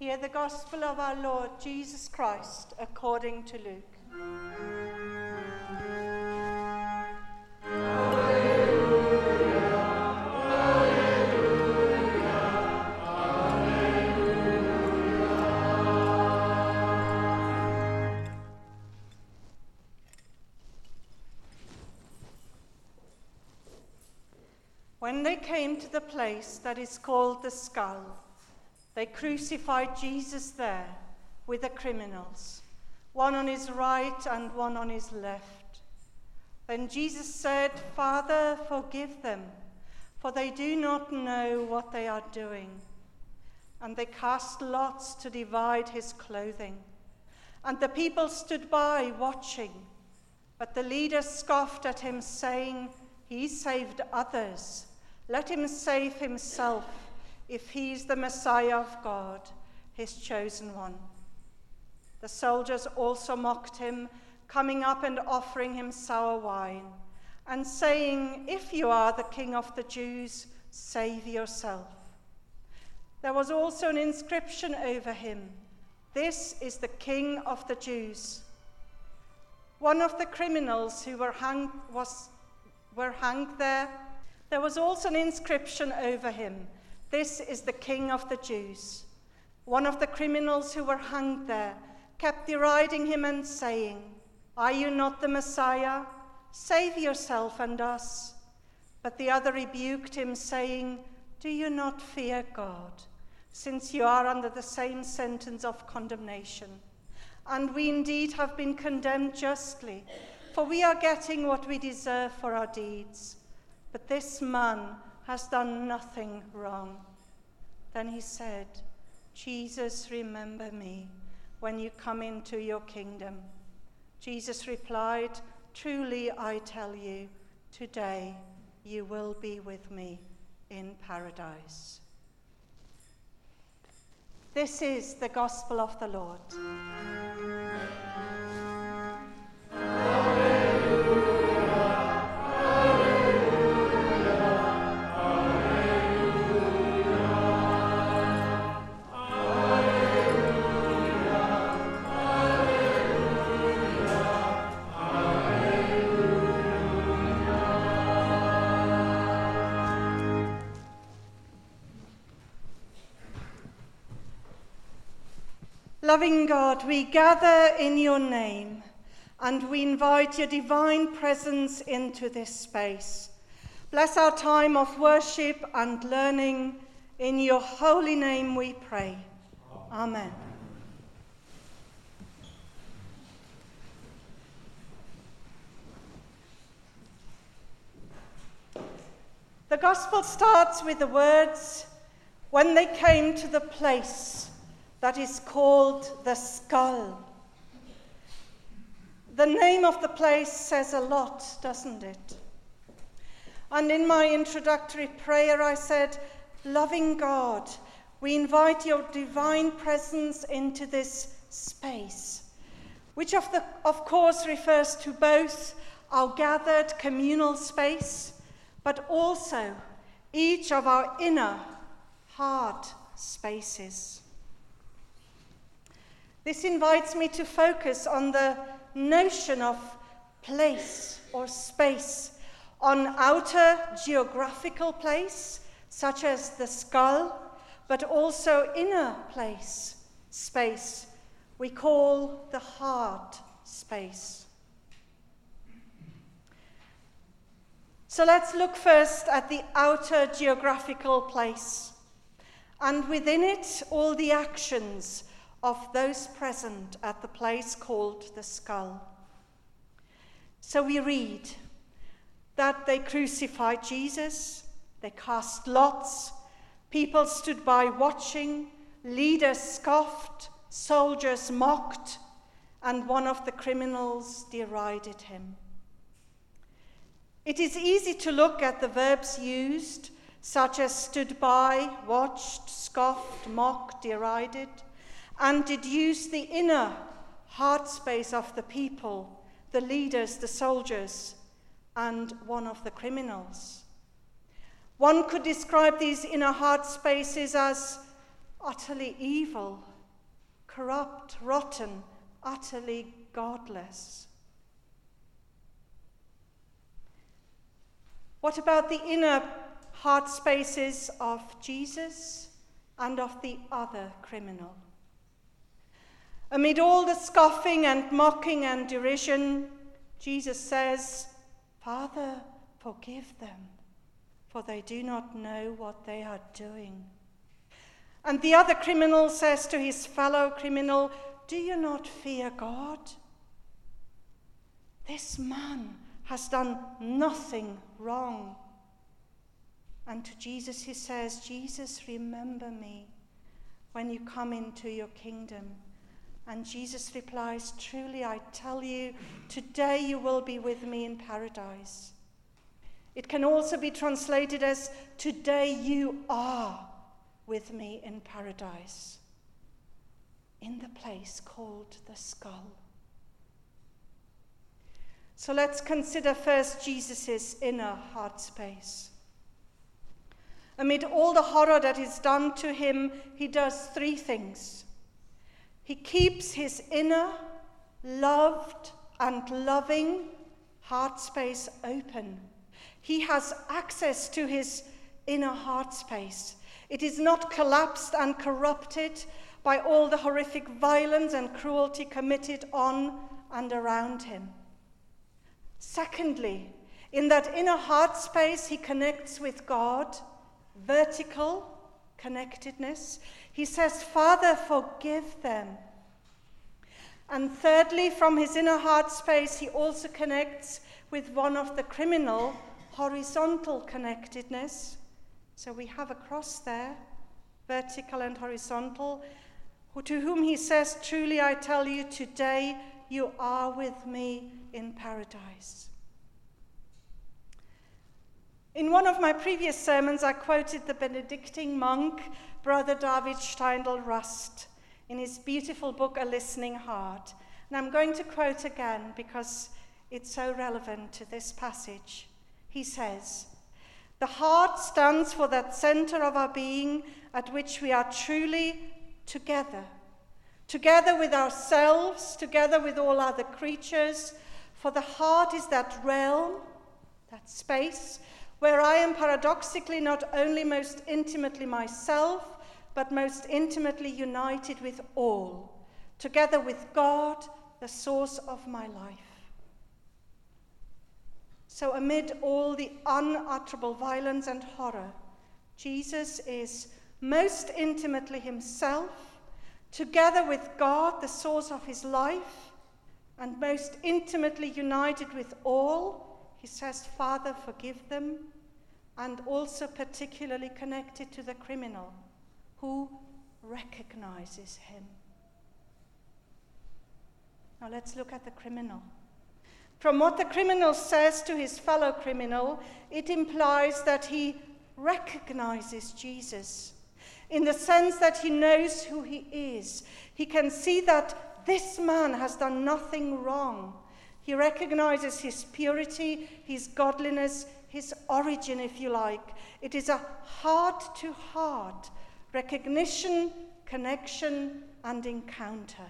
Hear the gospel of our Lord Jesus Christ according to Luke. When they came to the place that is called the Skull, they crucified Jesus there with the criminals, one on his right and one on his left. Then Jesus said, "Father, forgive them, for they do not know what they are doing." And they cast lots to divide his clothing. And the people stood by watching. But the leaders scoffed at him, saying, "He saved others. Let him save himself, if he is the Messiah of God, his chosen one." The soldiers also mocked him, coming up and offering him sour wine, and saying, "If you are the King of the Jews, save yourself." There was also an inscription over him, "This is the King of the Jews." One of the criminals who were hanged there. There was also an inscription over him, "This is the King of the Jews." One of the criminals who were hanged there kept deriding him and saying, "Are you not the Messiah? Save yourself and us." But the other rebuked him, saying, "Do you not fear God, since you are under the same sentence of condemnation? And we indeed have been condemned justly, for we are getting what we deserve for our deeds. But this man has done nothing wrong." Then he said, "Jesus, remember me when you come into your kingdom." Jesus replied, "Truly I tell you, today you will be with me in paradise." This is the gospel of the Lord. Loving God, we gather in your name and we invite your divine presence into this space. Bless our time of worship and learning. In your holy name we pray. Amen. The gospel starts with the words, "When they came to the place that is called the Skull." The name of the place says a lot, doesn't it? And in my introductory prayer I said, "Loving God, we invite your divine presence into this space," which of course refers to both our gathered communal space, but also each of our inner heart spaces. This invites me to focus on the notion of place or space, on outer geographical place, such as the skull, but also inner place, space, we call the heart space. So let's look first at the outer geographical place, and within it, all the actions of those present at the place called the Skull. So we read that they crucified Jesus, they cast lots, people stood by watching, leaders scoffed, soldiers mocked, and one of the criminals derided him. It is easy to look at the verbs used, such as stood by, watched, scoffed, mocked, derided, and deduce the inner heart space of the people, the leaders, the soldiers, and one of the criminals. One could describe these inner heart spaces as utterly evil, corrupt, rotten, utterly godless. What about the inner heart spaces of Jesus and of the other criminal? Amid all the scoffing and mocking and derision, Jesus says, "Father, forgive them, for they do not know what they are doing." And the other criminal says to his fellow criminal, "Do you not fear God? This man has done nothing wrong." And to Jesus he says, "Jesus, remember me when you come into your kingdom." And Jesus replies, "Truly I tell you, today you will be with me in paradise." It can also be translated as, "Today you are with me in paradise," in the place called the skull. So let's consider first Jesus' inner heart space. Amid all the horror that is done to him, he does three things. He keeps his inner, loved and loving heart space open. He has access to his inner heart space. It is not collapsed and corrupted by all the horrific violence and cruelty committed on and around him. Secondly, in that inner heart space, he connects with God, vertical connectedness. He says, "Father, forgive them." And thirdly, from his inner heart space, he also connects with one of the criminal, horizontal connectedness. So we have a cross there, vertical and horizontal, to whom he says, "Truly I tell you, today you are with me in paradise." In one of my previous sermons, I quoted the Benedictine monk, Brother David Steindl-Rast, in his beautiful book, A Listening Heart. And I'm going to quote again because it's so relevant to this passage. He says, "The heart stands for that center of our being at which we are truly together with ourselves, together with all other creatures, for the heart is that realm, that space, where I am paradoxically not only most intimately myself, but most intimately united with all, together with God, the source of my life." So amid all the unutterable violence and horror, Jesus is most intimately himself, together with God, the source of his life, and most intimately united with all. He says, "Father, forgive them," and also particularly connected to the criminal who recognizes him. Now let's look at the criminal. From what the criminal says to his fellow criminal, it implies that he recognizes Jesus, in the sense that he knows who he is. He can see that this man has done nothing wrong. He recognizes his purity, his godliness, his origin, if you like. It is a heart-to-heart recognition, connection, and encounter.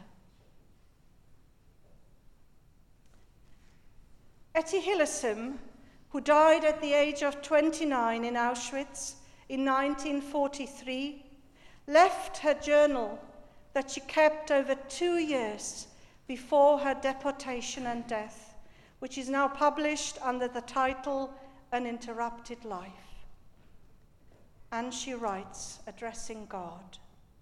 Etty Hillesum, who died at the age of 29 in Auschwitz in 1943, left her journal that she kept over 2 years before her deportation and death, which is now published under the title An Interrupted Life. And she writes, addressing God,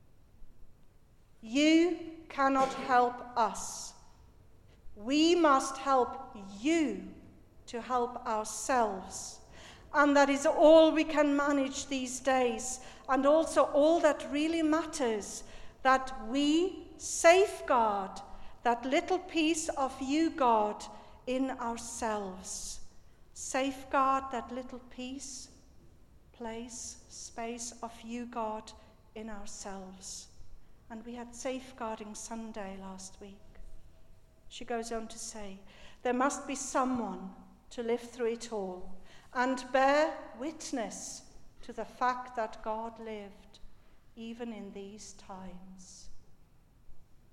"You cannot help us. We must help you to help ourselves. And that is all we can manage these days, and also all that really matters, that we safeguard that little piece of you, God, in ourselves. Safeguard that little piece, place, space of you, God, in ourselves." And we had Safeguarding Sunday last week. She goes on to say, there must be someone to live through it all and bear witness to the fact that God lived even in these times.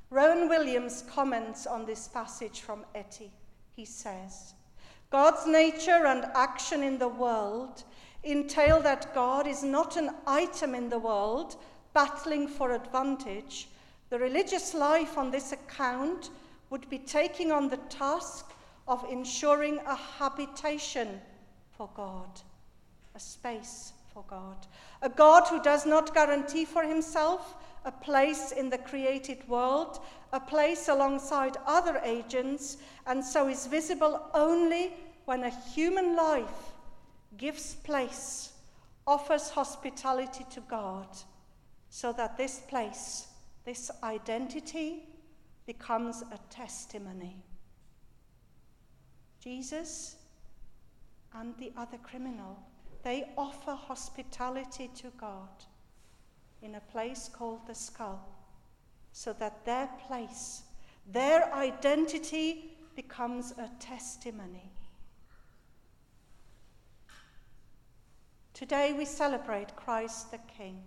Rowan Williams comments on this passage from Etty. He says, God's nature and action in the world entail that God is not an item in the world battling for advantage. The religious life on this account would be taking on the task of ensuring a habitation for God, a space for God, a God who does not guarantee for himself a place in the created world, a place alongside other agents, and so is visible only when a human life gives place, offers hospitality to God, so that this place, this identity, becomes a testimony. Jesus and the other criminal, they offer hospitality to God in a place called the Skull, so that their place, their identity becomes a testimony. Today we celebrate Christ the King.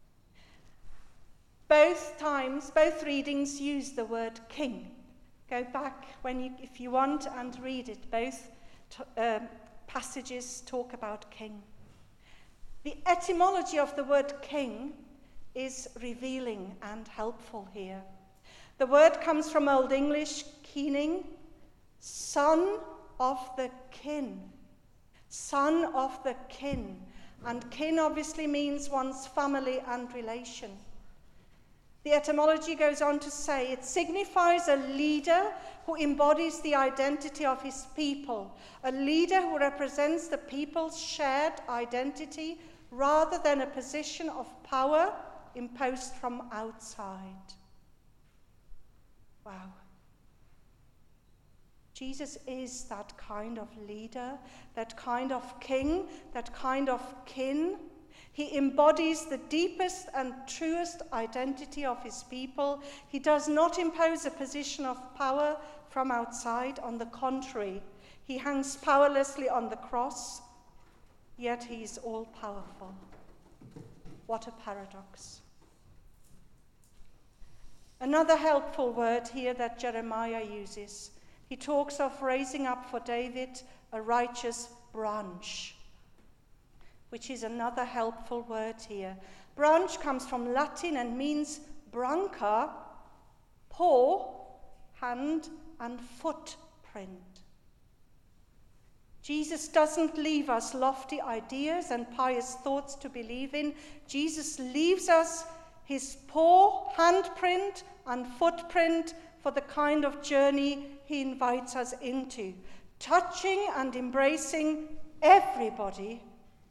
Both readings use the word king. Go back if you want and read it. Both passages talk about king. The etymology of the word king is revealing and helpful here. The word comes from Old English keening, son of the kin. Son of the kin. And kin obviously means one's family and relation. The etymology goes on to say it signifies a leader who embodies the identity of his people, a leader who represents the people's shared identity rather than a position of power imposed from outside. Wow. Jesus is that kind of leader, that kind of king, that kind of kin. He embodies the deepest and truest identity of his people. He does not impose a position of power from outside. On the contrary, he hangs powerlessly on the cross, yet he is all-powerful. What a paradox. Another helpful word here that Jeremiah uses. He talks of raising up for David a righteous branch, which is another helpful word here. Branch comes from Latin and means branca, paw, hand, and footprint. Jesus doesn't leave us lofty ideas and pious thoughts to believe in. Jesus leaves us his paw, handprint, and footprint for the kind of journey he invites us into, touching and embracing everybody,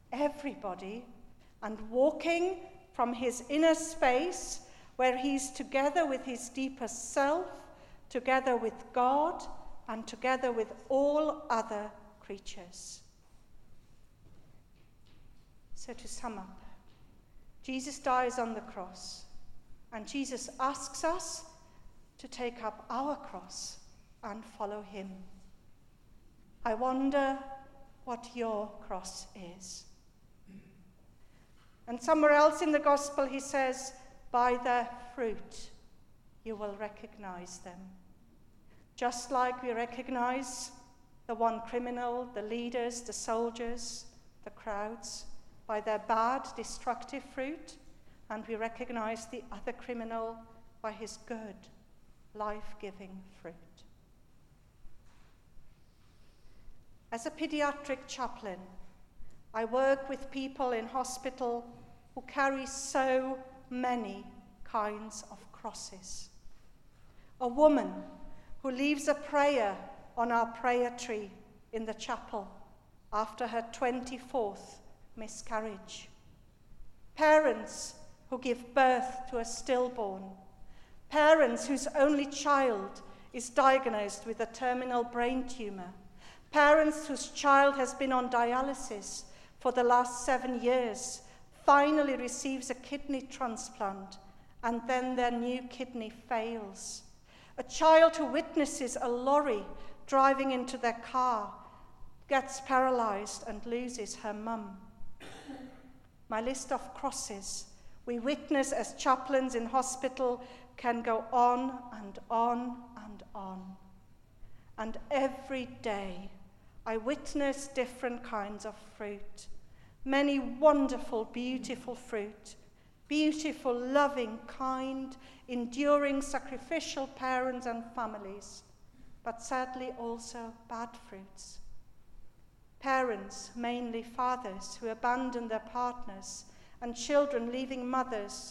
and walking from his inner space where he's together with his deepest self, together with God, and together with all other creatures. So to sum up, Jesus dies on the cross, and Jesus asks us to take up our cross and follow him. I wonder what your cross is. And somewhere else in the gospel he says, by their fruit you will recognize them. Just like we recognize the one criminal, the leaders, the soldiers, the crowds, by their bad, destructive fruit, and we recognize the other criminal by his good, life-giving fruit. As a pediatric chaplain, I work with people in hospital who carry so many kinds of crosses. A woman who leaves a prayer on our prayer tree in the chapel after her 24th miscarriage. Parents who give birth to a stillborn. Parents whose only child is diagnosed with a terminal brain tumor. Parents whose child has been on dialysis for the last 7 years, finally receives a kidney transplant, and then their new kidney fails. A child who witnesses a lorry driving into their car, gets paralyzed and loses her mum. My list of crosses we witness as chaplains in hospital can go on and on and on. And every day I witness different kinds of fruit, many wonderful, beautiful fruit, beautiful, loving, kind, enduring, sacrificial parents and families, but sadly also bad fruits. Parents, mainly fathers, who abandon their partners, and children leaving mothers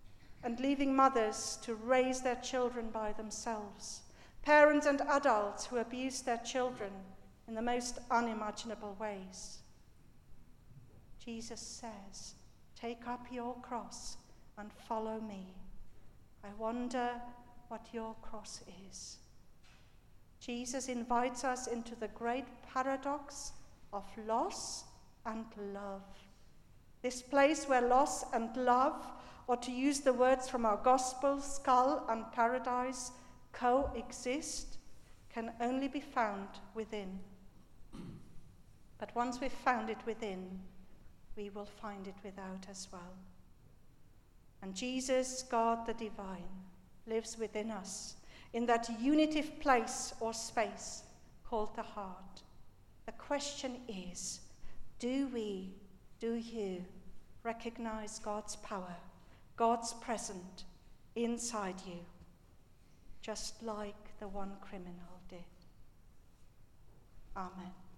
to raise their children by themselves. Parents and adults who abuse their children in the most unimaginable ways. Jesus says, "Take up your cross and follow me." I wonder what your cross is. Jesus invites us into the great paradox of loss and love. This place where loss and love, or to use the words from our gospel, skull and paradise, coexist, can only be found within. But once we've found it within, we will find it without as well. And Jesus, God the divine, lives within us in that unitive place or space called the heart. The question is, do you recognize God's power, God's presence inside you, just like the one criminal did? Amen.